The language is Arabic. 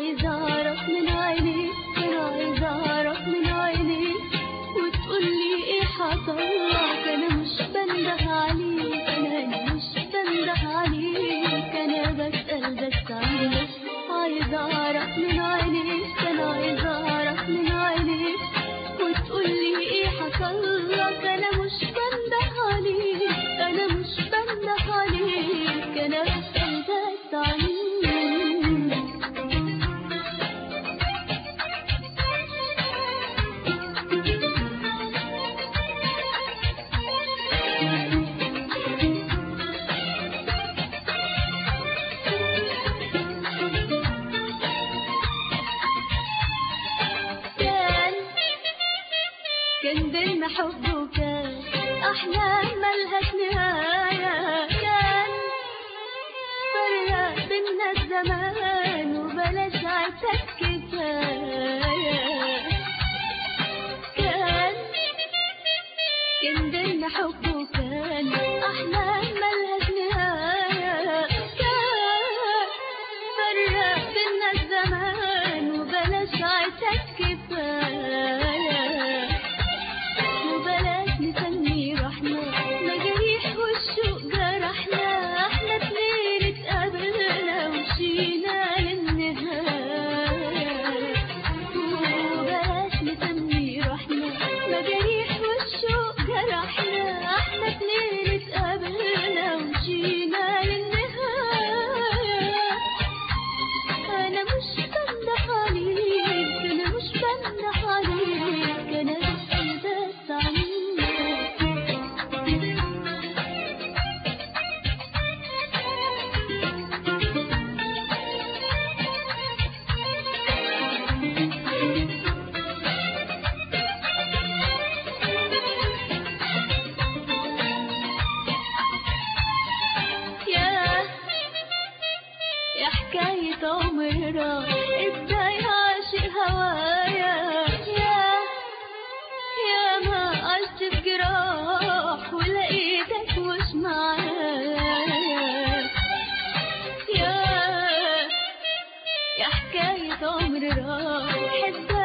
عايزة أعرف من عينيك، أنا عايزة أعرف من عينيك وتقولي إيه حصل لك. أنا مش بنده عليك، أنا مش بنده عليك، أنا بسأل بس عنك. عايزة أعرف من عينيك، أنا عايزة أعرف من عينيك وتقولي إيه حصل لك. أنا مش بنده عليك، أنا مش بنده عليك، أنا بسأل بس عنك. كان بينا حب وكان أحلام ملهاش نهاية، كان فرق بينا الزمان وبلاش عتاب كفاية. كان بينا حب وكان أحلام ملهاش نهاية، كان فرق بينا الزمان وبلاش عتاب كفاية. يا حكاية عمرنا ازاي عاشق هوايا، يا ما عشت في جراح ولقيتك مش معايا. يا حكاية عمرنا